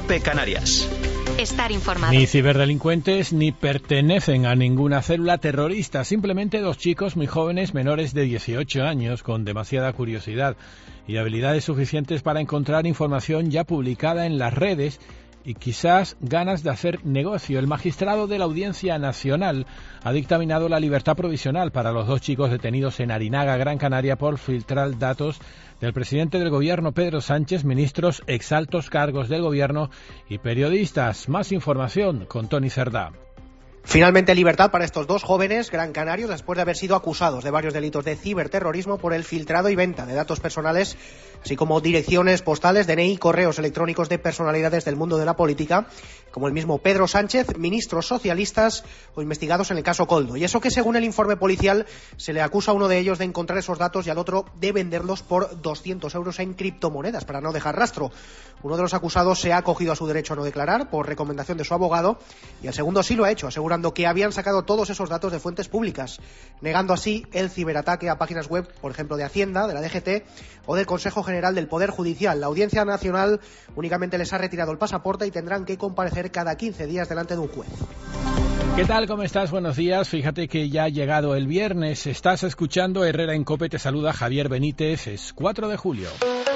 COPE Canarias. Estar informado. Ni ciberdelincuentes ni pertenecen a ninguna célula terrorista. Simplemente dos chicos muy jóvenes, menores de 18 años, con demasiada curiosidad y habilidades suficientes para encontrar información ya publicada en las redes y quizás ganas de hacer negocio. El magistrado de la Audiencia Nacional ha dictaminado la libertad provisional para los dos chicos detenidos en Arinaga, Gran Canaria, por filtrar datos del presidente del gobierno, Pedro Sánchez, ministros, exaltos cargos del gobierno y periodistas. Más información con Toni Cerdá. Finalmente libertad para estos dos jóvenes gran canarios después de haber sido acusados de varios delitos de ciberterrorismo por el filtrado y venta de datos personales, así como direcciones postales, DNI y correos electrónicos de personalidades del mundo de la política, como el mismo Pedro Sánchez, ministros socialistas o investigados en el caso Koldo. Y eso que según el informe policial se le acusa a uno de ellos de encontrar esos datos y al otro de venderlos por 200 euros en criptomonedas para no dejar rastro. Uno de los acusados se ha acogido a su derecho a no declarar por recomendación de su abogado y el segundo sí lo ha hecho, asegurando que habían sacado todos esos datos de fuentes públicas, negando así el ciberataque a páginas web, por ejemplo, de Hacienda, de la DGT o del Consejo General del Poder Judicial. La Audiencia Nacional únicamente les ha retirado el pasaporte y tendrán que comparecer cada 15 días delante de un juez. ¿Qué tal? ¿Cómo estás? Buenos días. Fíjate que ya ha llegado el viernes. Estás escuchando Herrera en COPE. Te saluda Javier Benítez. Es 4 de julio.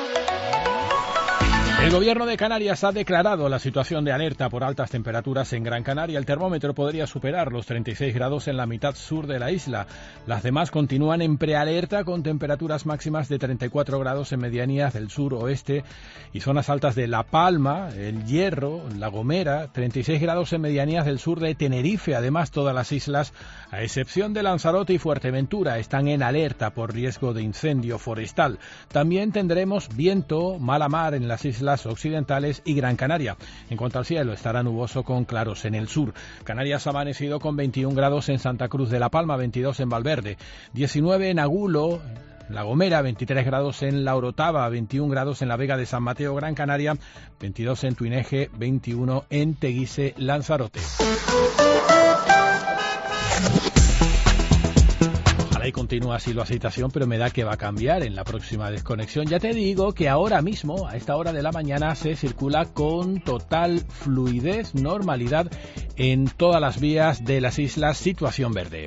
El gobierno de Canarias ha declarado la situación de alerta por altas temperaturas en Gran Canaria. El termómetro podría superar los 36 grados en la mitad sur de la isla. Las demás continúan en prealerta con temperaturas máximas de 34 grados en medianías del sur oeste y zonas altas de La Palma, El Hierro, La Gomera, 36 grados en medianías del sur de Tenerife. Además, todas las islas, a excepción de Lanzarote y Fuerteventura, están en alerta por riesgo de incendio forestal. También tendremos viento, mala mar en las islas occidentales y Gran Canaria. En cuanto al cielo, estará nuboso con claros en el sur. Canarias ha amanecido con 21 grados en Santa Cruz de la Palma, 22 en Valverde, 19 en Agulo, La Gomera, 23 grados en La Orotava, 21 grados en la Vega de San Mateo, Gran Canaria, 22 en Tuineje, 21 en Teguise, Lanzarote. Y continúa así la situación, pero me da que va a cambiar en la próxima desconexión. Ya te digo que ahora mismo, a esta hora de la mañana, se circula con total fluidez, normalidad en todas las vías de las islas. Situación verde.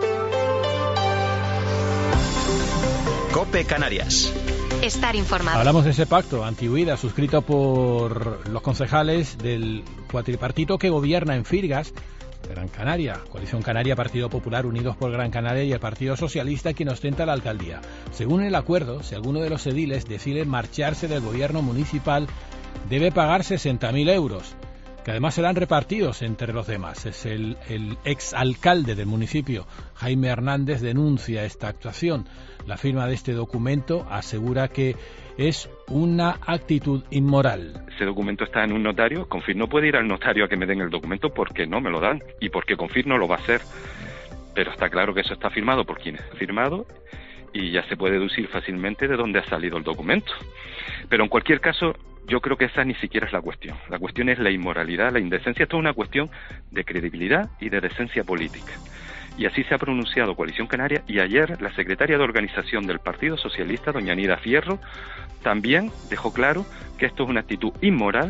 COPE Canarias. Estar informado. Hablamos de ese pacto antihuida suscrito por los concejales del cuatripartito que gobierna en Firgas, Gran Canaria, Coalición Canaria, Partido Popular, Unidos por Gran Canaria y el Partido Socialista, quien ostenta la alcaldía. Según el acuerdo, si alguno de los ediles decide marcharse del gobierno municipal, debe pagar 60.000 euros, que además serán repartidos entre los demás. Es el exalcalde del municipio, Jaime Hernández, denuncia esta actuación. La firma de este documento asegura que es una actitud inmoral. Ese documento está en un notario. Confir no puede ir al notario a que me den el documento porque no me lo dan y porque Confir no lo va a hacer. Pero está claro que eso está firmado por quien ha firmado y ya se puede deducir fácilmente de dónde ha salido el documento. Pero en cualquier caso, yo creo que esa ni siquiera es la cuestión. La cuestión es la inmoralidad, la indecencia. Esto es una cuestión de credibilidad y de decencia política. Y así se ha pronunciado Coalición Canaria y ayer la secretaria de organización del Partido Socialista, doña Nida Fierro, también dejó claro que esto es una actitud inmoral.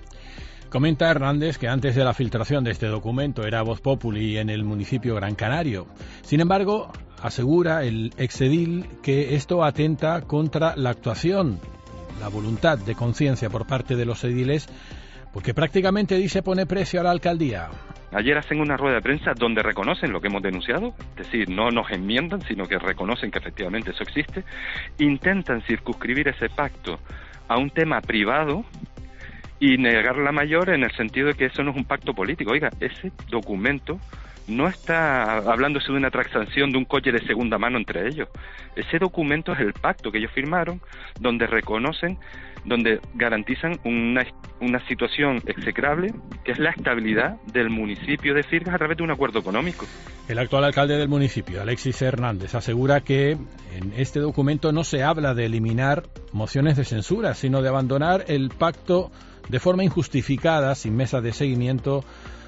Comenta Hernández que antes de la filtración de este documento era Voz Populi en el municipio Gran Canario. Sin embargo, asegura el exedil que esto atenta contra la actuación, la voluntad de conciencia por parte de los ediles, porque prácticamente dice pone precio a la alcaldía. Ayer hacen una rueda de prensa donde reconocen lo que hemos denunciado, es decir, no nos enmiendan, sino que reconocen que efectivamente eso existe, intentan circunscribir ese pacto a un tema privado y negar la mayor en el sentido de que eso no es un pacto político. Oiga, ese documento no está hablándose de una transacción de un coche de segunda mano entre ellos. Ese documento es el pacto que ellos firmaron, donde reconocen, donde garantizan una situación execrable, que es la estabilidad del municipio de Firgas a través de un acuerdo económico. El actual alcalde del municipio, Alexis Hernández, asegura que en este documento no se habla de eliminar mociones de censura, sino de abandonar el pacto de forma injustificada, sin mesa de seguimiento,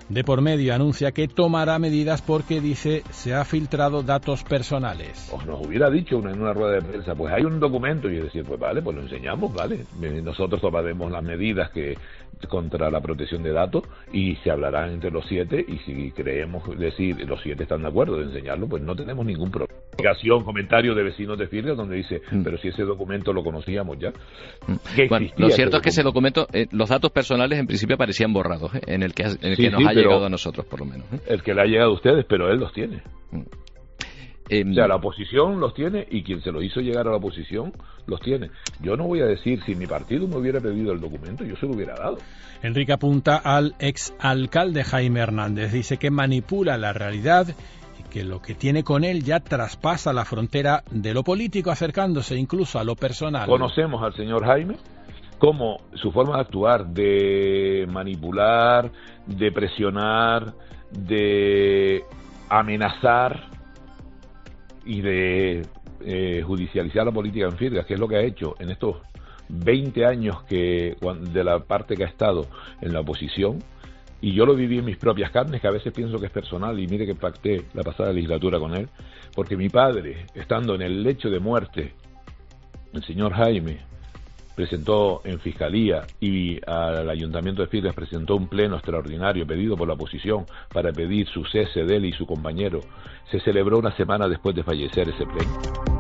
de por medio. Anuncia que tomará medidas porque, dice, se ha filtrado datos personales. Os nos hubiera dicho en una rueda de prensa, pues hay un documento, y yo decía, pues vale, pues lo enseñamos, vale. Nosotros tomaremos las medidas contra la protección de datos y se hablarán entre los 7, y si creemos decir los 7 están de acuerdo de enseñarlo, pues no tenemos ningún problema. Comentario de vecinos de Firgas donde dice, pero si ese documento lo conocíamos ya. Bueno, lo cierto es que ese documento, los datos personales en principio aparecían borrados, en el que nos ha llegado a nosotros, por lo menos. El que le ha llegado a ustedes, pero él los tiene. O sea, la oposición los tiene, y quien se lo hizo llegar a la oposición los tiene. Yo no voy a decir, si mi partido me hubiera pedido el documento, yo se lo hubiera dado. Enrique apunta al exalcalde Jaime Hernández. Dice que manipula la realidad y que lo que tiene con él ya traspasa la frontera de lo político, acercándose incluso a lo personal. Conocemos al señor Jaime, como su forma de actuar, de manipular, de presionar, de amenazar y de judicializar la política en Firgas, que es lo que ha hecho en estos 20 años de la parte que ha estado en la oposición. Y yo lo viví en mis propias carnes, que a veces pienso que es personal, y mire que pacté la pasada legislatura con él, porque mi padre, estando en el lecho de muerte, el señor Jaime presentó en Fiscalía y al Ayuntamiento de Firgas presentó un pleno extraordinario pedido por la oposición para pedir su cese de él y su compañero. Se celebró una semana después de fallecer ese pleno.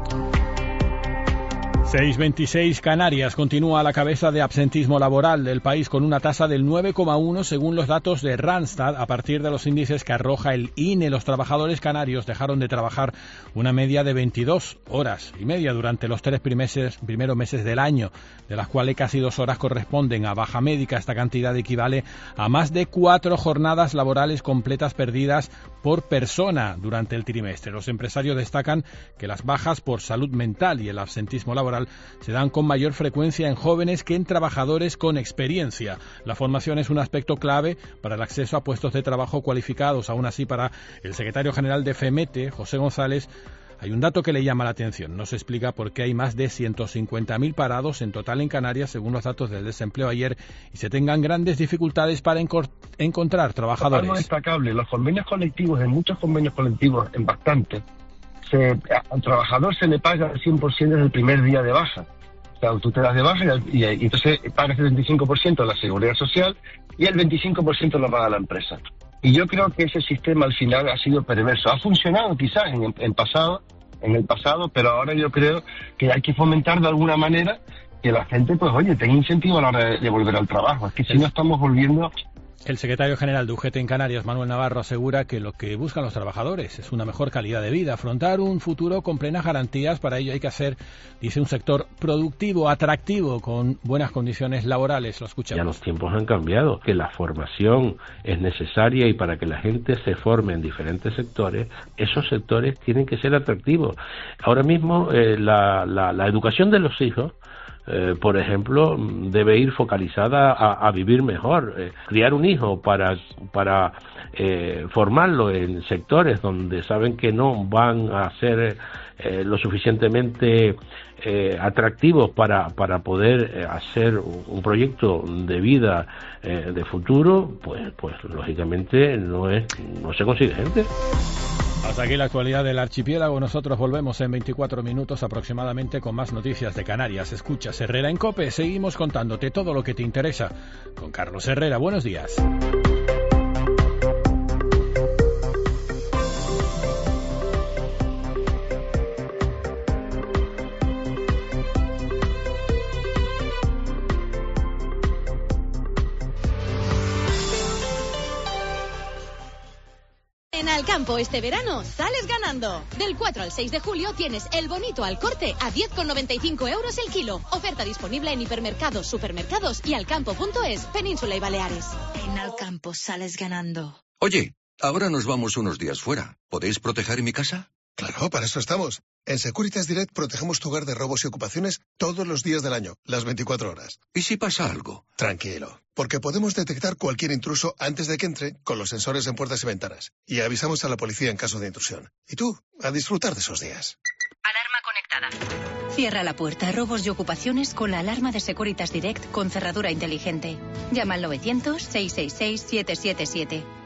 6,26 Canarias continúa a la cabeza de absentismo laboral del país con una tasa del 9,1 según los datos de Randstad. A partir de los índices que arroja el INE, los trabajadores canarios dejaron de trabajar una media de 22 horas y media durante los 3 primeros meses del año, de las cuales casi 2 horas corresponden a baja médica. Esta cantidad equivale a más de 4 jornadas laborales completas perdidas por persona durante el trimestre. Los empresarios destacan que las bajas por salud mental y el absentismo laboral se dan con mayor frecuencia en jóvenes que en trabajadores con experiencia. La formación es un aspecto clave para el acceso a puestos de trabajo cualificados. Aún así, para el secretario general de FEMETE, José González, hay un dato que le llama la atención. Nos explica por qué hay más de 150.000 parados en total en Canarias, según los datos del desempleo ayer, y se tengan grandes dificultades para encontrar trabajadores. Algo destacable, los convenios colectivos, en muchos convenios colectivos, en bastante, al trabajador se le paga el 100% desde el primer día de baja. O sea, tú te das de baja y entonces pagas el 25% a la seguridad social y el 25% lo paga la empresa. Y yo creo que ese sistema al final ha sido perverso. Ha funcionado quizás en el pasado, pero ahora yo creo que hay que fomentar de alguna manera que la gente, pues oye, tenga incentivo a la hora de volver al trabajo. Es que si no estamos volviendo... El secretario general de UGT en Canarias, Manuel Navarro, asegura que lo que buscan los trabajadores es una mejor calidad de vida, afrontar un futuro con plenas garantías. Para ello hay que hacer, dice, un sector productivo, atractivo, con buenas condiciones laborales. Lo escuchamos. Ya los tiempos han cambiado, que la formación es necesaria y para que la gente se forme en diferentes sectores, esos sectores tienen que ser atractivos. Ahora mismo la educación de los hijos, por ejemplo, debe ir focalizada a vivir mejor. Criar un hijo para formarlo en sectores donde saben que no van a ser lo suficientemente atractivos para poder hacer un proyecto de vida de futuro, pues lógicamente no se consigue gente. Hasta aquí la actualidad del archipiélago. Nosotros volvemos en 24 minutos aproximadamente con más noticias de Canarias. Escuchas Herrera en COPE. Seguimos contándote todo lo que te interesa con Carlos Herrera. Buenos días. En Alcampo este verano sales ganando. Del 4 al 6 de julio tienes el bonito al corte a 10,95 euros el kilo. Oferta disponible en hipermercados, supermercados y alcampo.es, Península y Baleares. En Alcampo sales ganando. Oye, ahora nos vamos unos días fuera. ¿Podéis proteger mi casa? Claro, para eso estamos. En Securitas Direct protegemos tu hogar de robos y ocupaciones todos los días del año, las 24 horas. ¿Y si pasa algo? Tranquilo, porque podemos detectar cualquier intruso antes de que entre con los sensores en puertas y ventanas. Y avisamos a la policía en caso de intrusión. Y tú, a disfrutar de esos días. Alarma conectada. Cierra la puerta a robos y ocupaciones con la alarma de Securitas Direct con cerradura inteligente. Llama al 900-666-777.